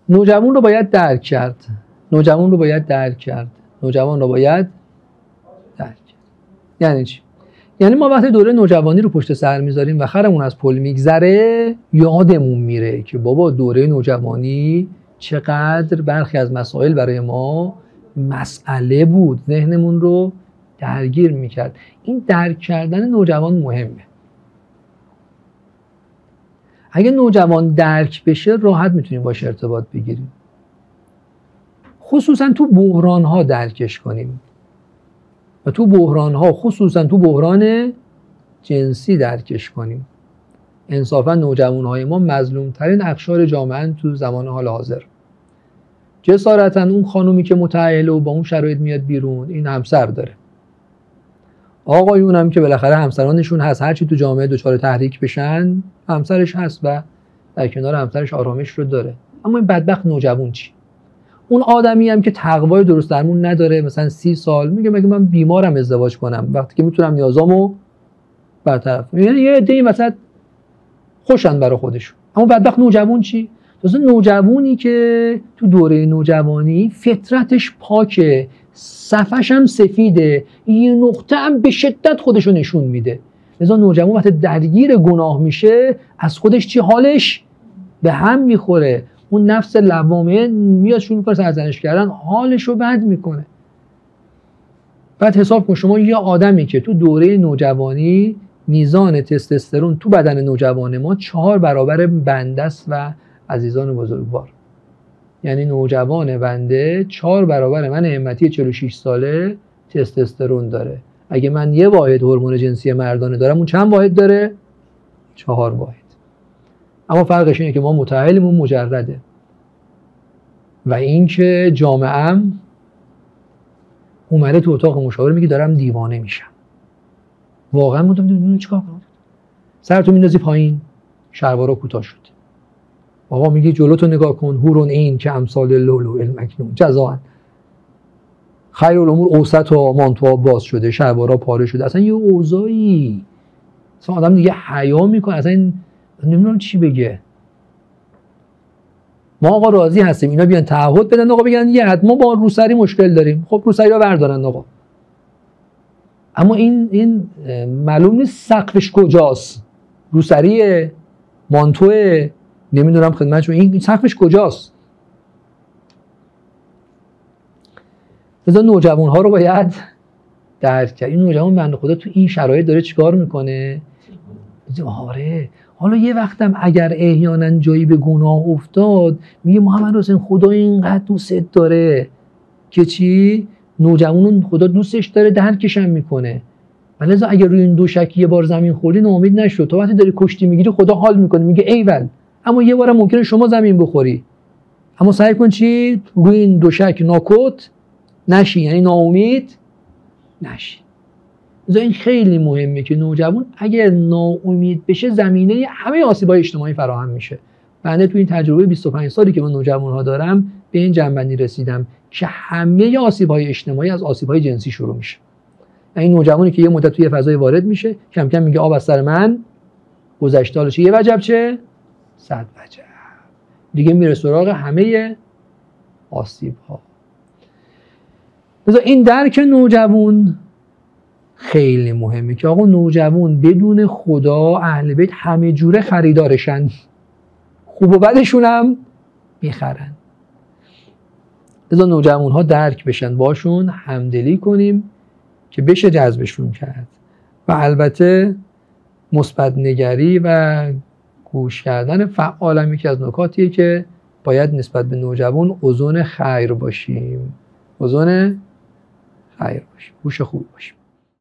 نوجوان رو باید درک کرد. نوجوان رو باید درک کرد. نوجوان رو باید درک کرد. یعنی چی؟ یعنی ما وقتی دوره نوجوانی رو پشت سر میذاریم و خرمون از پل میگذره، یادمون میره که بابا دوره نوجوانی چقدر برخی از مسائل برای ما مسئله بود، ذهنمون رو درگیر میکرد. این درک کردن نوجوان مهمه. اگه نوجوان درک بشه راحت میتونیم باش ارتباط بگیریم، خصوصا تو بحران ها درکش کنیم و تو بحران ها خصوصا تو بحران جنسی درکش کنیم. انصافا نوجوان های ما مظلوم ترین اقشار جامعه تو زمان حال حاضر. جسارتا اون خانومی که متأهله و با اون شرایط میاد بیرون، این همسر داره. آقایون هم که بالاخره همسرانشون هست، هرچی تو جامعه دچار تحریک بشن همسرش هست و در کنار همسرش آرامش رو داره. اما این بدبخت نوجوان چی؟ اون آدمی هم که تقوای درست درمون نداره، مثلا 30 سال میگه مگه من بیمارم ازدواج کنم وقتی که میتونم نیازامو برطرف کنم. یعنی یه عده‌ای مثلا خوشن برای خودشون. اما بدبخت نوجوان چی؟ تازه نوجوانی که تو دوره نوجوانی فطرتش پاکه، صفحش هم سفیده، یه نقطه هم به شدت خودشو نشون میده. لذا نوجوان وقتی درگیر گناه میشه از خودش چی حالش به هم میخوره. اون نفس لوامه میاد شروع میکنه سرزنش کردن، حالشو بد میکنه. بعد حساب کن شما یه آدمی که تو دوره نوجوانی میزان تستوسترون تو بدن نوجوان ما 4 برابر بنده است و عزیزان بزرگوار. یعنی نوجوان بنده 4 برابر من همتی 46 ساله تستوسترون داره. اگه من 1 واحد هورمون جنسی مردانه دارم، اون چند واحد داره؟ 4 واحد. اما فرقش اینه که ما متأهلمون مجرده و اینکه جامعه‌ام اومده تو اتاق مشاوره میگه دارم دیوانه میشم. واقعا میگم چیکار کنم؟ سرتو میندازی پایین، شلوارا کوتاه شد. آقا میگه جلوتو نگاه کن، هورون این که امثال لولو المکنون جزاء. خیر الامور اوسط و مانتوها باز شده، شلوارا پاره شده. اصلا یه اوضاعی اصلا آدم دیگه حیا میکنه، اصلا نمیدونم چی بگه. ما آقا راضی هستیم اینا بیان تعهد بدن، آقا بگن یه ما با روسری مشکل داریم، خب روسری ها بردارن آقا. اما این معلوم نیست سقفش کجاست، روسری مانتوه نمیدونم خدمتشون، این سقفش کجاست. لذا نوجوان ها رو باید درک کرد. این نوجوان بنده خدا تو این شرایط داره چیکار میکنه؟ آره حالا یه وقتم اگر احیانا جایی به گناه افتاد میگه محمد حسین خدا اینقدر دوستت داره که چی؟ نوجوانون خدا دوستش داره درکش هم میکنه. لذا اگر روی این دوشک یه بار زمین خوردی ناامید نشو، تو وقتی داری کشتی میگیری خدا حال میکنه میگه ایول. اما یه بارم ممکنه شما زمین بخوری، اما سعی کن چی؟ روی این دوشک ناکوت نشی، یعنی ناامید نشی. لذا این خیلی مهمه که نوجوان اگر ناامید بشه زمینه همه آسیب‌های اجتماعی فراهم میشه. بنده تو این تجربه 25 سالی که من نوجوان‌ها دارم به این جنبندی رسیدم که همه آسیب‌های اجتماعی از آسیب‌های جنسی شروع میشه. این نوجوانی که یه مدت توی فضای وارد میشه کم کم میگه آب از سر من گذشته، حالا چه یه وجب چه 100 وجب دیگه میره سراغ همه آسیب‌ها. لذا این درک نوجوان خیلی مهمه که آقا نوجوان بدون خدا اهل بیت همه جوره خریدارشن، خوب و بدشون هم میخرن. لذا نوجوان ها درک بشن، باشون همدلی کنیم که بشه جذبشون کرد. و البته مثبت نگری و گوش کردن فعال هم یکی از نکاتیه که باید نسبت به نوجوان اوزون خیر باشیم، اوزون خیر باشیم، گوش خوب باشیم.